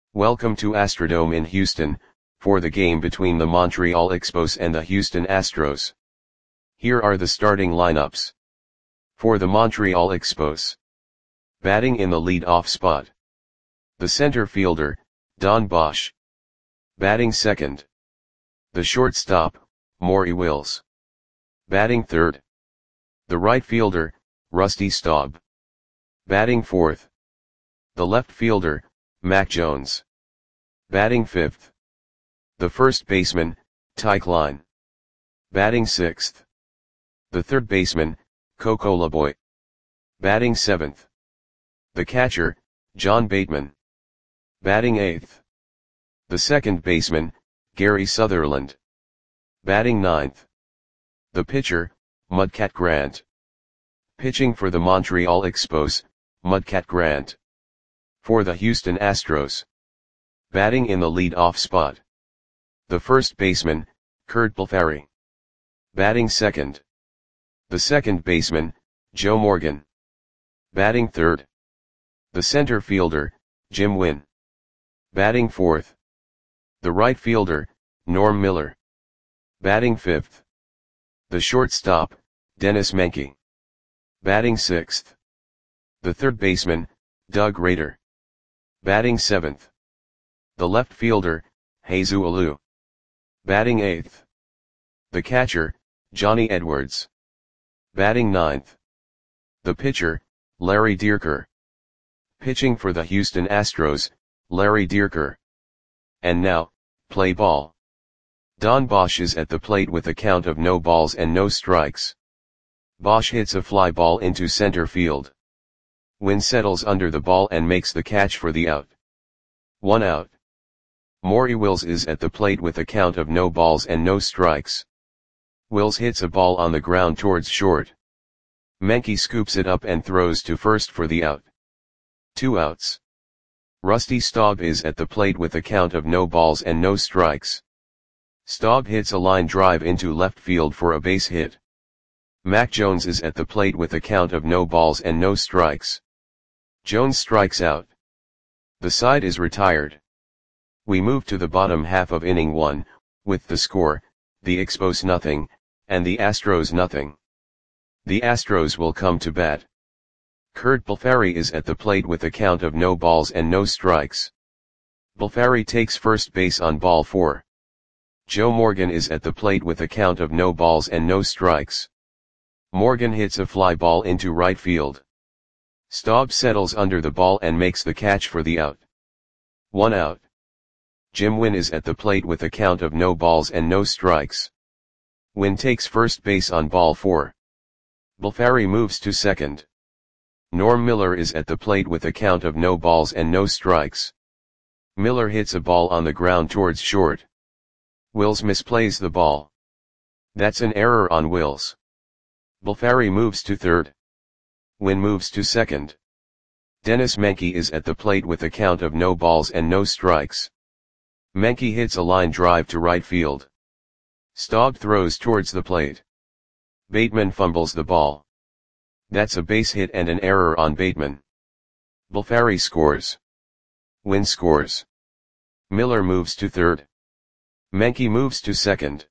Welcome to Astrodome in Houston, for the game between the Montreal Expos and the Houston Astros. Here are the starting lineups. For the Montreal Expos. Batting in the lead-off spot. The center fielder, Don Bosch. Batting second. The shortstop, Maury Wills. Batting third. The right fielder, Rusty Staub. Batting fourth. The left fielder, Mac Jones. Batting fifth. The first baseman, Ty Klein. Batting sixth. The third baseman, Coco Laboy. Batting seventh. The catcher, John Bateman. Batting eighth. The second baseman, Gary Sutherland. Batting ninth. The pitcher, Mudcat Grant. Pitching for the Montreal Expos, Mudcat Grant. For the Houston Astros. Batting in the lead-off spot. The first baseman, Curt Blefary. Batting second. The second baseman, Joe Morgan. Batting third. The center fielder, Jim Wynn. Batting fourth. The right fielder, Norm Miller. Batting fifth. The shortstop, Dennis Menke. Batting sixth. The third baseman, Doug Rader. Batting seventh. The left fielder, Jesus Alou. Batting eighth. The catcher, Johnny Edwards. Batting ninth. The pitcher, Larry Dierker. Pitching for the Houston Astros, Larry Dierker. And now, play ball. Don Bosch is at the plate with a count of no balls and no strikes. Bosch hits a fly ball into center field. Wynn settles under the ball and makes the catch for the out. 1 out. Maury Wills is at the plate with a count of no balls and no strikes. Wills hits a ball on the ground towards short. Menke scoops it up and throws to first for the out. 2 outs. Rusty Staub is at the plate with a count of no balls and no strikes. Staub hits a line drive into left field for a base hit. Mac Jones is at the plate with a count of no balls and no strikes. Jones strikes out. The side is retired. We move to the bottom half of inning 1, with the score, the Expos nothing, and the Astros nothing. The Astros will come to bat. Curt Blefary is at the plate with a count of no balls and no strikes. Blefary takes first base on ball 4. Joe Morgan is at the plate with a count of no balls and no strikes. Morgan hits a fly ball into right field. Staub settles under the ball and makes the catch for the out. 1 out. Jim Wynn is at the plate with a count of no balls and no strikes. Wynn takes first base on ball 4. Blefary moves to second. Norm Miller is at the plate with a count of no balls and no strikes. Miller hits a ball on the ground towards short. Wills misplays the ball. That's an error on Wills. Blefary moves to third. Wynn moves to second. Dennis Menke is at the plate with a count of no balls and no strikes. Menke hits a line drive to right field. Staub throws towards the plate. Bateman fumbles the ball. That's a base hit and an error on Bateman. Blefary scores. Wynn scores. Miller moves to third. Menke moves to second.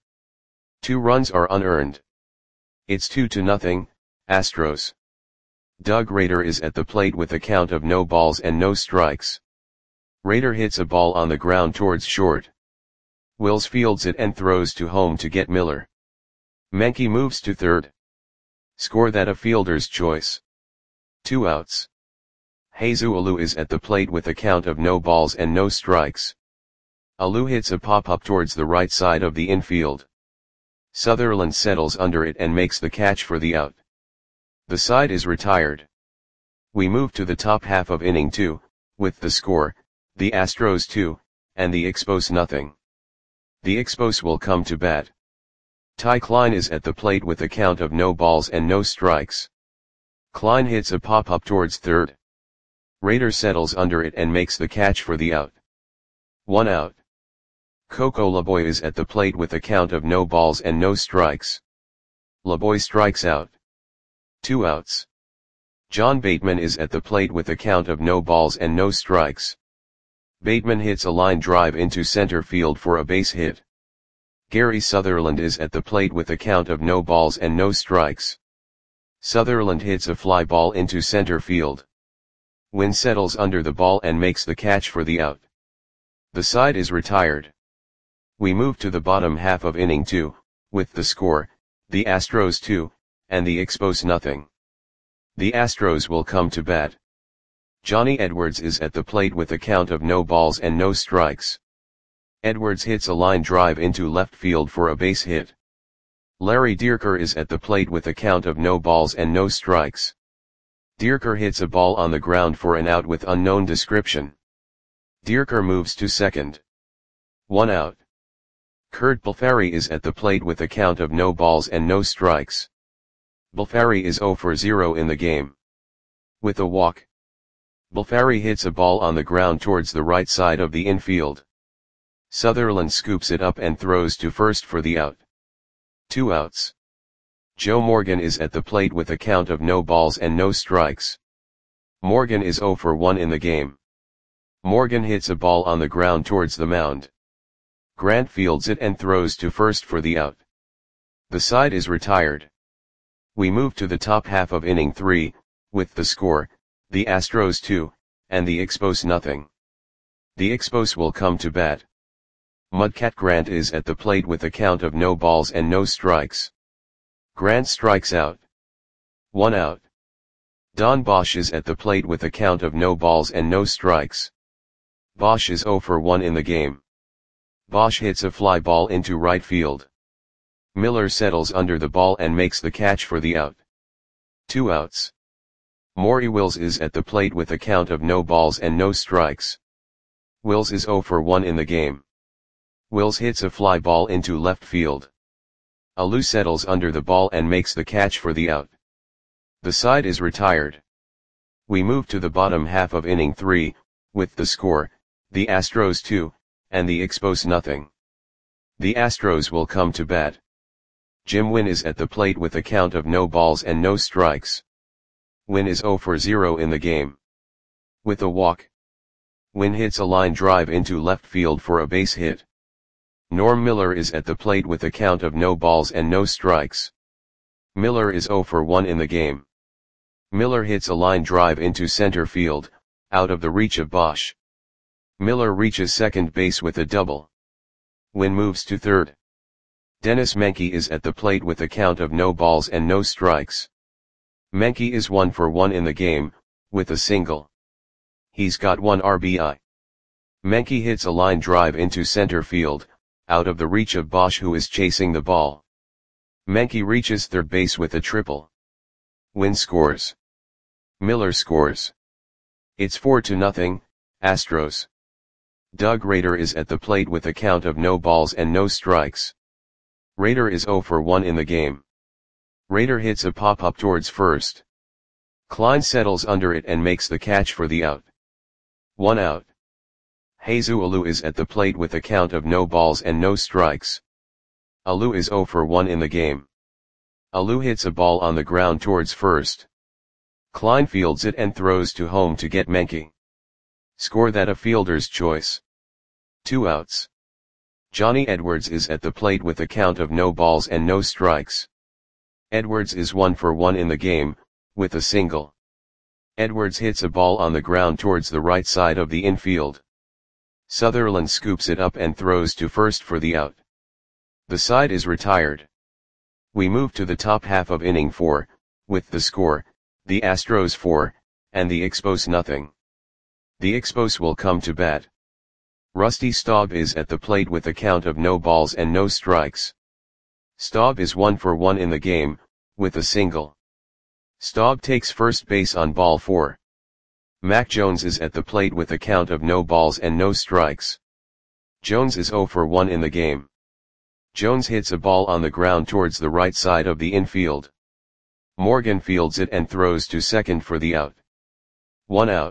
2 runs are unearned. It's 2-0, Astros. Doug Rader is at the plate with a count of no balls and no strikes. Rader hits a ball on the ground towards short. Wills fields it and throws to home to get Miller. Menke moves to third. Score that a fielder's choice. 2 outs. Jesus Alou is at the plate with a count of no balls and no strikes. Alou hits a pop-up towards the right side of the infield. Sutherland settles under it and makes the catch for the out. The side is retired. We move to the top half of inning 2, with the score, the Astros 2, and the Expos nothing. The Expos will come to bat. Ty Klein is at the plate with a count of no balls and no strikes. Klein hits a pop-up towards third. Rader settles under it and makes the catch for the out. 1 out. Coco Laboy is at the plate with a count of no balls and no strikes. Laboy strikes out. 2 outs. John Bateman is at the plate with a count of no balls and no strikes. Bateman hits a line drive into center field for a base hit. Gary Sutherland is at the plate with a count of no balls and no strikes. Sutherland hits a fly ball into center field. Wynn settles under the ball and makes the catch for the out. The side is retired. We move to the bottom half of inning 2, with the score, the Astros 2, and the Expos nothing. The Astros will come to bat. Johnny Edwards is at the plate with a count of no balls and no strikes. Edwards hits a line drive into left field for a base hit. Larry Dierker is at the plate with a count of no balls and no strikes. Dierker hits a ball on the ground for an out with unknown description. Dierker moves to second. 1 out. Curt Balfari is at the plate with a count of no balls and no strikes. Balfari is 0 for 0 in the game. With a walk, Balfari hits a ball on the ground towards the right side of the infield. Sutherland scoops it up and throws to first for the out. 2 outs. Joe Morgan is at the plate with a count of no balls and no strikes. Morgan is 0 for 1 in the game. Morgan hits a ball on the ground towards the mound. Grant fields it and throws to first for the out. The side is retired. We move to the top half of inning 3, with the score, the Astros 2, and the Expos nothing. The Expos will come to bat. Mudcat Grant is at the plate with a count of no balls and no strikes. Grant strikes out. 1 out. Don Bosch is at the plate with a count of no balls and no strikes. Bosch is 0 for 1 in the game. Bosch hits a fly ball into right field. Miller settles under the ball and makes the catch for the out. 2 outs. Maury Wills is at the plate with a count of no balls and no strikes. Wills is 0 for 1 in the game. Wills hits a fly ball into left field. Alou settles under the ball and makes the catch for the out. The side is retired. We move to the bottom half of inning 3, with the score, the Astros 2, and the Expos nothing. The Astros will come to bat. Jim Wynn is at the plate with a count of no balls and no strikes. Wynn is 0 for 0 in the game. With a walk, Wynn hits a line drive into left field for a base hit. Norm Miller is at the plate with a count of no balls and no strikes. Miller is 0 for 1 in the game. Miller hits a line drive into center field, out of the reach of Bosch. Miller reaches second base with a double. Wynn moves to third. Dennis Menke is at the plate with a count of no balls and no strikes. Menke is 1 for 1 in the game, with a single. He's got 1 RBI. Menke hits a line drive into center field, out of the reach of Bosch who is chasing the ball. Menke reaches third base with a triple. Wynn scores. Miller scores. It's 4-0, Astros. Doug Rader is at the plate with a count of no balls and no strikes. Rader is 0 for 1 in the game. Rader hits a pop-up towards first. Klein settles under it and makes the catch for the out. 1 out. Jesus Alou is at the plate with a count of no balls and no strikes. Alou is 0 for 1 in the game. Alou hits a ball on the ground towards first. Klein fields it and throws to home to get Menke. Score that a fielder's choice. 2 outs. Johnny Edwards is at the plate with a count of no balls and no strikes. Edwards is 1 for 1 in the game, with a single. Edwards hits a ball on the ground towards the right side of the infield. Sutherland scoops it up and throws to first for the out. The side is retired. We move to the top half of inning 4, with the score, the Astros 4, and the Expos nothing. The Expos will come to bat. Rusty Staub is at the plate with a count of no balls and no strikes. Staub is 1 for 1 in the game, with a single. Staub takes first base on ball 4. Mac Jones is at the plate with a count of no balls and no strikes. Jones is 0 for 1 in the game. Jones hits a ball on the ground towards the right side of the infield. Morgan fields it and throws to second for the out. 1 out.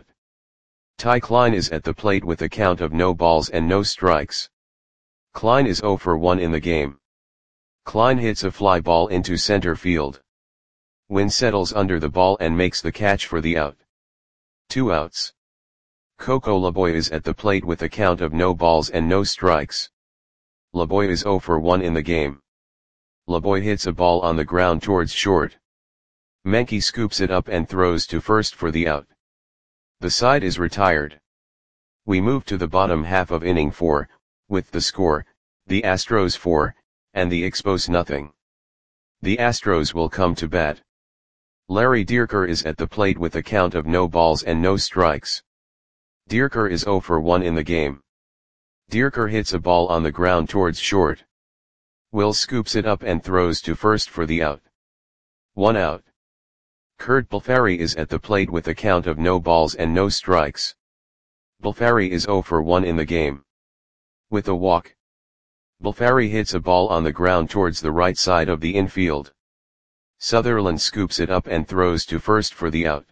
Ty Klein is at the plate with a count of no balls and no strikes. Klein is 0 for 1 in the game. Klein hits a fly ball into center field. Wynn settles under the ball and makes the catch for the out. 2 outs. Coco Laboy is at the plate with a count of no balls and no strikes. Laboy is 0 for 1 in the game. Laboy hits a ball on the ground towards short. Menke scoops it up and throws to first for the out. The side is retired. We move to the bottom half of inning 4, with the score, the Astros 4, and the Expos nothing. The Astros will come to bat. Larry Dierker is at the plate with a count of no balls and no strikes. Dierker is 0 for 1 in the game. Dierker hits a ball on the ground towards short. Wills scoops it up and throws to first for the out. 1 out. Kurt Balfari is at the plate with a count of no balls and no strikes. Balfari is 0 for 1 in the game. With a walk, Balfari hits a ball on the ground towards the right side of the infield. Sutherland scoops it up and throws to first for the out.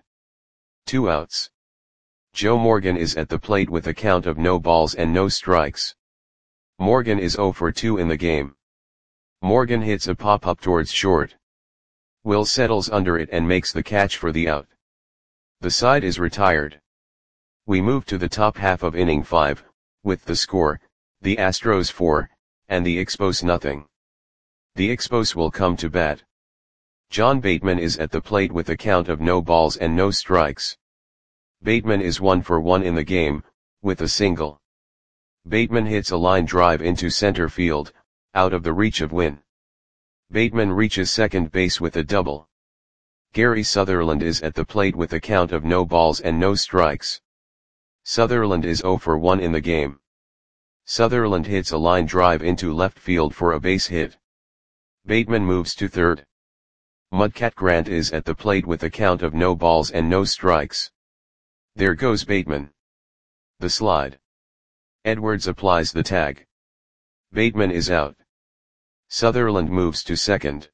2 outs. Joe Morgan is at the plate with a count of no balls and no strikes. Morgan is 0 for 2 in the game. Morgan hits a pop-up towards short. Will settles under it and makes the catch for the out. The side is retired. We move to the top half of inning 5, with the score, the Astros 4, and the Expos nothing. The Expos will come to bat. John Bateman is at the plate with a count of no balls and no strikes. Bateman is 1 for 1 in the game, with a single. Bateman hits a line drive into center field, out of the reach of Wynn. Bateman reaches second base with a double. Gary Sutherland is at the plate with a count of no balls and no strikes. Sutherland is 0 for 1 in the game. Sutherland hits a line drive into left field for a base hit. Bateman moves to third. Mudcat Grant is at the plate with a count of no balls and no strikes. There goes Bateman. The slide. Edwards applies the tag. Bateman is out. Sutherland moves to second.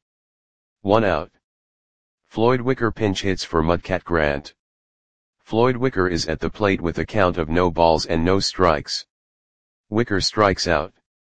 1 out. Floyd Wicker pinch hits for Mudcat Grant. Floyd Wicker is at the plate with a count of no balls and no strikes. Wicker strikes out.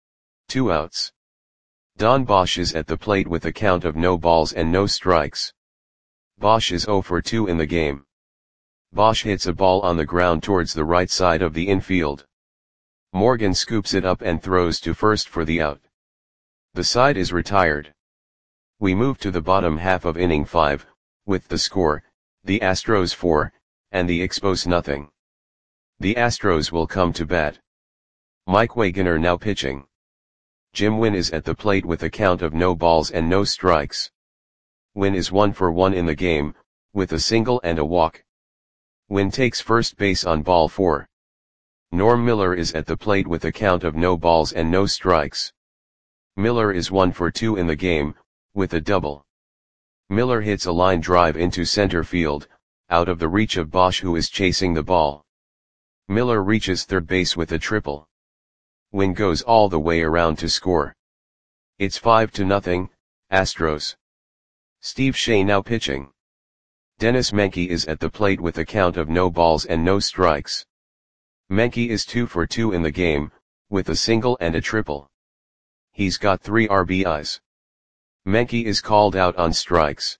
2 outs. Don Bosch is at the plate with a count of no balls and no strikes. Bosch is 0 for 2 in the game. Bosch hits a ball on the ground towards the right side of the infield. Morgan scoops it up and throws to first for the out. The side is retired. We move to the bottom half of inning 5, with the score, the Astros 4, and the Expos nothing. The Astros will come to bat. Mike Wagoner now pitching. Jim Wynn is at the plate with a count of no balls and no strikes. Wynn is 1 for 1 in the game, with a single and a walk. Wynn takes first base on ball 4. Norm Miller is at the plate with a count of no balls and no strikes. Miller is 1 for 2 in the game, with a double. Miller hits a line drive into center field, out of the reach of Bosch who is chasing the ball. Miller reaches third base with a triple. Wynn goes all the way around to score. It's 5-0, Astros. Steve Shea now pitching. Dennis Menke is at the plate with a count of no balls and no strikes. Menke is 2 for 2 in the game, with a single and a triple. He's got 3 RBIs. Menke is called out on strikes.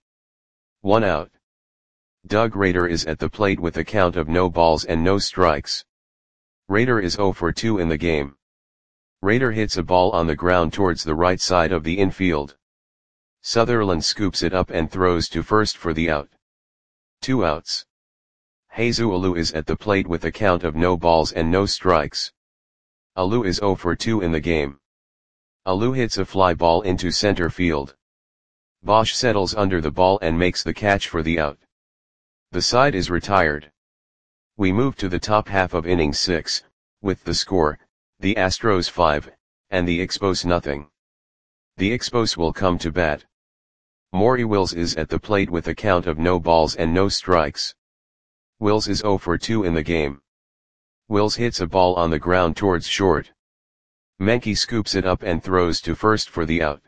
1 out. Doug Rader is at the plate with a count of no balls and no strikes. Rader is 0 for 2 in the game. Rader hits a ball on the ground towards the right side of the infield. Sutherland scoops it up and throws to first for the out. 2 outs. Jesus Alou is at the plate with a count of no balls and no strikes. Alou is 0 for 2 in the game. Alou hits a fly ball into center field. Bosch settles under the ball and makes the catch for the out. The side is retired. We move to the top half of inning 6, with the score, the Astros 5, and the Expos nothing. The Expos will come to bat. Maury Wills is at the plate with a count of no balls and no strikes. Wills is 0 for 2 in the game. Wills hits a ball on the ground towards short. Menke scoops it up and throws to first for the out.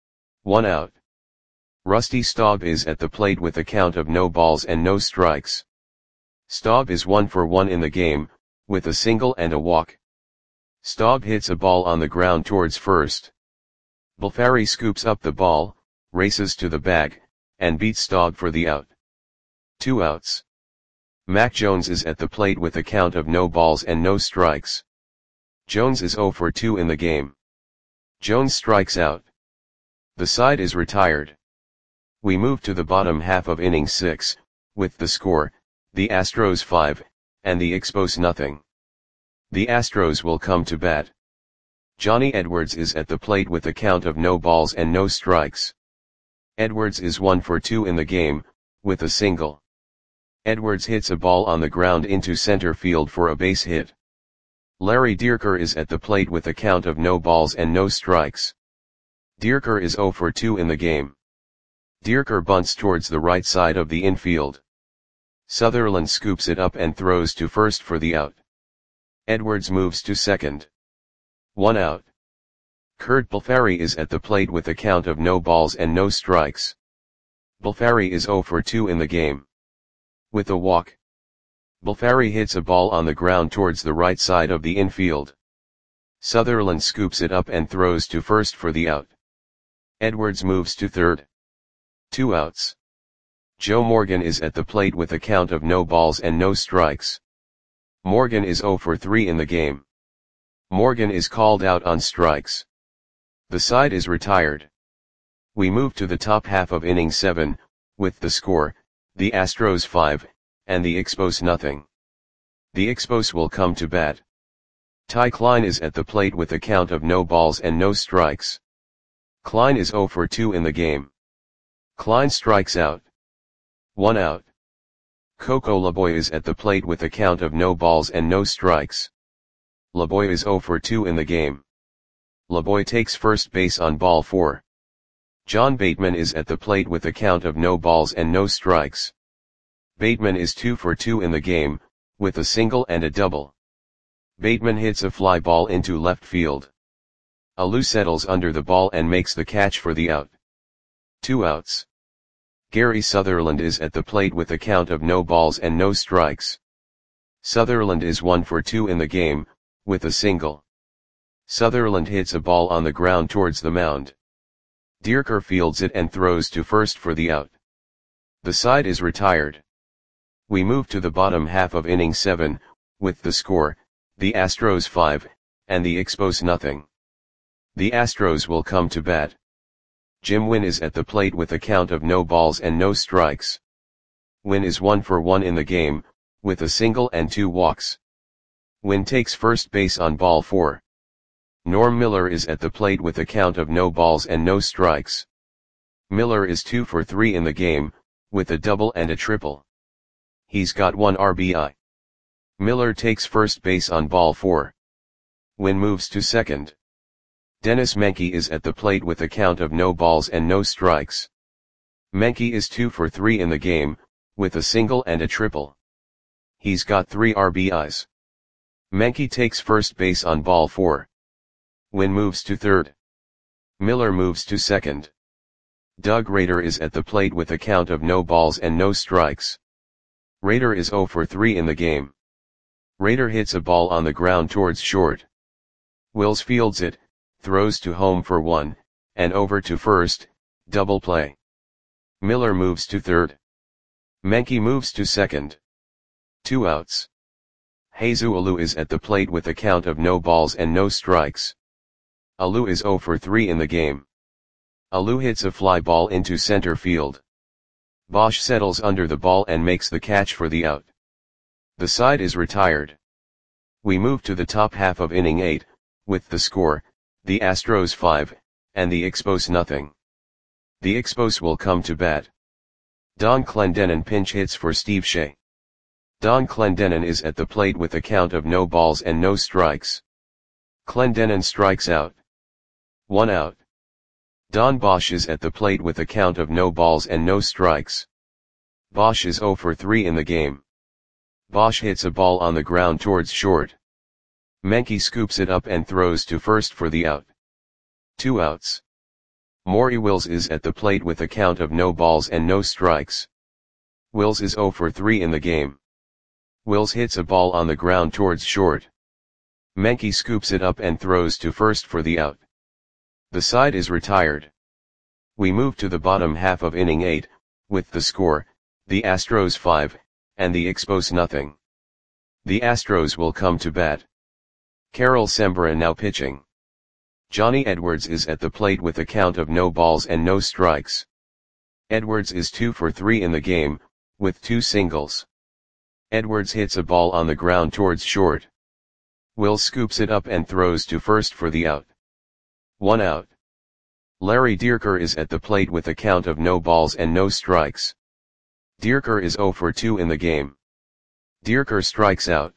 1 out. Rusty Staub is at the plate with a count of no balls and no strikes. Staub is 1 for 1 in the game, with a single and a walk. Staub hits a ball on the ground towards first. Balfari scoops up the ball, races to the bag, and beats Staub for the out. 2 outs. Mac Jones is at the plate with a count of no balls and no strikes. Jones is 0 for 2 in the game. Jones strikes out. The side is retired. We move to the bottom half of inning 6, with the score, the Astros 5, and the Expos nothing. The Astros will come to bat. Johnny Edwards is at the plate with a count of no balls and no strikes. Edwards is 1 for 2 in the game, with a single. Edwards hits a ball on the ground into center field for a base hit. Larry Dierker is at the plate with a count of no balls and no strikes. Dierker is 0 for 2 in the game. Dierker bunts towards the right side of the infield. Sutherland scoops it up and throws to first for the out. Edwards moves to second. 1 out. Curt Balfari is at the plate with a count of no balls and no strikes. Balfari is 0 for 2 in the game. With a walk. Balfari hits a ball on the ground towards the right side of the infield. Sutherland scoops it up and throws to first for the out. Edwards moves to third. 2 outs. Joe Morgan is at the plate with a count of no balls and no strikes. Morgan is 0 for 3 in the game. Morgan is called out on strikes. The side is retired. We move to the top half of inning 7, with the score, the Astros 5, and the Expos nothing. The Expos will come to bat. Ty Klein is at the plate with a count of no balls and no strikes. Klein is 0 for 2 in the game. Klein strikes out. 1 out. Coco Laboy is at the plate with a count of no balls and no strikes. Laboy is 0 for 2 in the game. Laboy takes first base on ball 4. John Bateman is at the plate with a count of no balls and no strikes. Bateman is 2 for 2 in the game, with a single and a double. Bateman hits a fly ball into left field. Alou settles under the ball and makes the catch for the out. 2 outs. Gary Sutherland is at the plate with a count of no balls and no strikes. Sutherland is 1 for 2 in the game, with a single. Sutherland hits a ball on the ground towards the mound. Dierker fields it and throws to first for the out. The side is retired. We move to the bottom half of inning 7, with the score, the Astros 5, and the Expos nothing. The Astros will come to bat. Jim Wynn is at the plate with a count of no balls and no strikes. Wynn is 1 for 1 in the game, with a single and 2 walks. Wynn takes first base on ball 4. Norm Miller is at the plate with a count of no balls and no strikes. Miller is 2 for 3 in the game, with a double and a triple. He's got 1 RBI. Miller takes first base on ball 4. Wynn moves to second. Dennis Menke is at the plate with a count of no balls and no strikes. Menke is 2 for 3 in the game, with a single and a triple. He's got 3 RBIs. Menke takes first base on ball 4. Wynn moves to third. Miller moves to second. Doug Rader is at the plate with a count of no balls and no strikes. Rader is 0 for 3 in the game. Rader hits a ball on the ground towards short. Wills fields it, throws to home for 1, and over to first, double play. Miller moves to third. Menke moves to second. 2 outs. Jesus Alou is at the plate with a count of no balls and no strikes. Alou is 0 for 3 in the game. Alou hits a fly ball into center field. Bosch settles under the ball and makes the catch for the out. The side is retired. We move to the top half of inning 8, with the score, the Astros 5, and the Expos nothing. The Expos will come to bat. Don Clendenon pinch hits for Steve Shea. Don Clendenon is at the plate with a count of no balls and no strikes. Clendenon strikes out. 1 out. Don Bosch is at the plate with a count of no balls and no strikes. Bosch is 0 for 3 in the game. Bosch hits a ball on the ground towards short. Menke scoops it up and throws to first for the out. 2 outs. Maury Wills is at the plate with a count of no balls and no strikes. Wills is 0 for 3 in the game. Wills hits a ball on the ground towards short. Menke scoops it up and throws to first for the out. The side is retired. We move to the bottom half of inning 8, with the score, the Astros 5, and the Expos nothing. The Astros will come to bat. Carol Sembra now pitching. Johnny Edwards is at the plate with a count of no balls and no strikes. Edwards is 2 for 3 in the game, with 2 singles. Edwards hits a ball on the ground towards short. Will scoops it up and throws to first for the out. 1 out. Larry Dierker is at the plate with a count of no balls and no strikes. Dierker is 0 for 2 in the game. Dierker strikes out.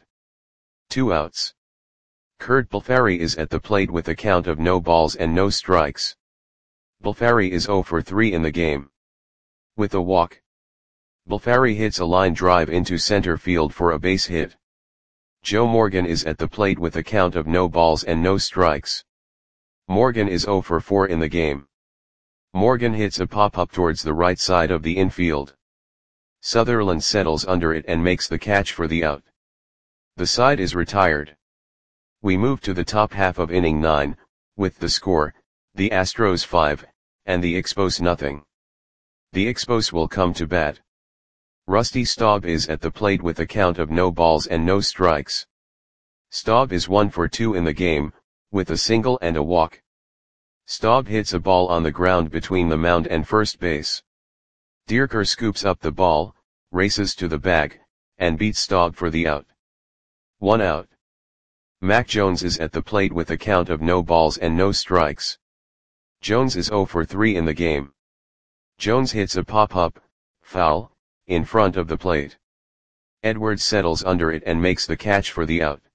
2 outs. Kurt Balfari is at the plate with a count of no balls and no strikes. Balfari is 0 for 3 in the game. With a walk. Balfari hits a line drive into center field for a base hit. Joe Morgan is at the plate with a count of no balls and no strikes. Morgan is 0 for 4 in the game. Morgan hits a pop-up towards the right side of the infield. Sutherland settles under it and makes the catch for the out. The side is retired. We move to the top half of inning 9, with the score, the Astros 5, and the Expos nothing. The Expos will come to bat. Rusty Staub is at the plate with a count of no balls and no strikes. Staub is 1 for 2 in the game, with a single and a walk. Staub hits a ball on the ground between the mound and first base. Dierker scoops up the ball, races to the bag, and beats Staub for the out. 1 out. Mac Jones is at the plate with a count of no balls and no strikes. Jones is 0 for 3 in the game. Jones hits a pop-up, foul, in front of the plate. Edwards settles under it and makes the catch for the out.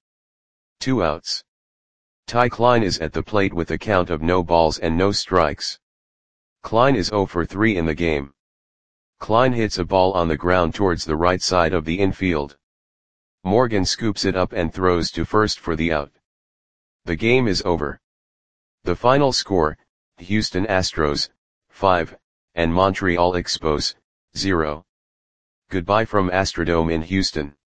2 outs. Ty Klein is at the plate with a count of no balls and no strikes. Klein is 0 for 3 in the game. Klein hits a ball on the ground towards the right side of the infield. Morgan scoops it up and throws to first for the out. The game is over. The final score, Houston Astros, 5, and Montreal Expos, 0. Goodbye from Astrodome in Houston.